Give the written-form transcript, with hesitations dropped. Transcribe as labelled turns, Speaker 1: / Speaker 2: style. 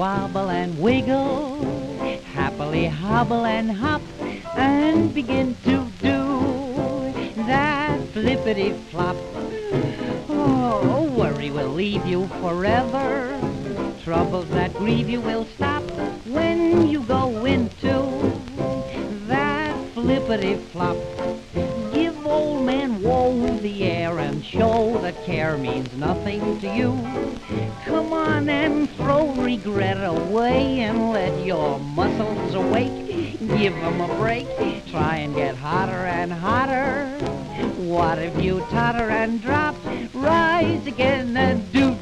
Speaker 1: wobble and wiggle, happily hobble and hop, and begin to do that flippity-flop. Oh, worry will leave you forever. Troubles that grieve you will stop when you go into that flippity-flop. Give old man Woe the air and show that care means nothing to you. Come on and throw regret away and let your muscles awake. Give 'em a break, try and get hotter and hotter. What if you totter and drop? Rise again and do